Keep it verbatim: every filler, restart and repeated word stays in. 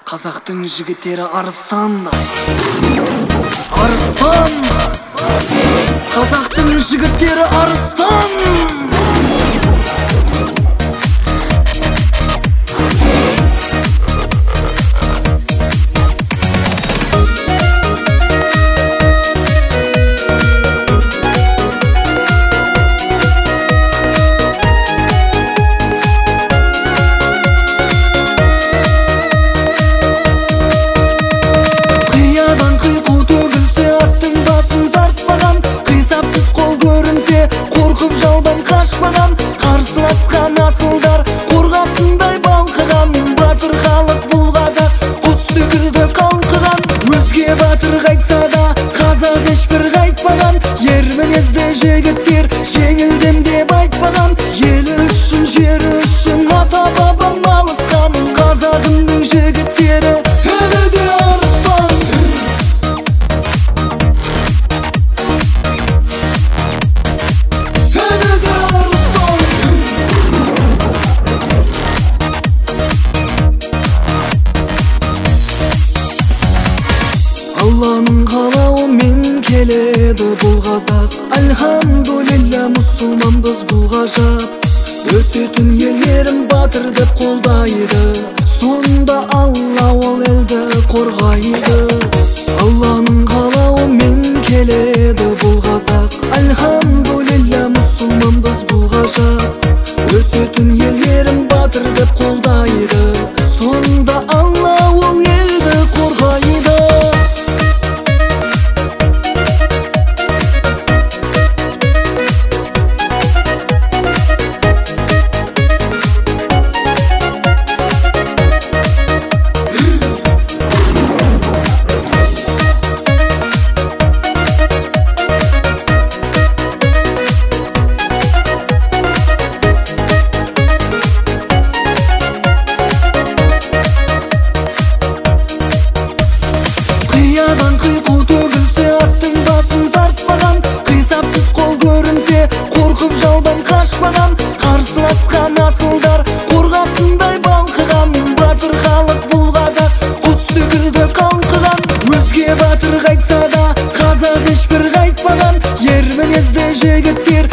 Қазақтың жігіттері арыстандай, арыстан. Қазақтың жігіттері арыстан. Жаудан қашпаған, қарсыласқан асылдар қорғасындай балқыған. Батыр халық бұл қазақ, құс секілді қалқыған. Өзге батыр қайтса да қазақ ешбір қайтпаған. Ер мінезді жігіттер жеңілдім деп айтпаған. Елі үшін, жері үшін ата бабам алысқан. Қазағымның жігіттері әлі де арыстан. Алланың қалауымен келеді бұл қазақ. Альхамдулилля, мұсылманбыз бұл ғажап. Өсетін елдерім батыр деп қолдайды. Сонда Алла ол елді қорғайды. Алланың қалауымен келеді бұл қазақ. Альхамдулилля, мұсылманбыз бұл ғажап. Өсетін елдерім батыр деп қолдайды. Сонда Алла ол елді қорғайды. Қиядан қиқу төгілсе аттың басын тартпаған. Қисапсыз қол көрінсе қорқып жаудан қашпаған. Қарсыласқан асылдар қорғасындай балқыған. Батыр халық бұл қазақ, құс секілді қалқыған. Өзге батыр қайтса да қазақ ешбір қайтпаған. Ер мінезді жігіттер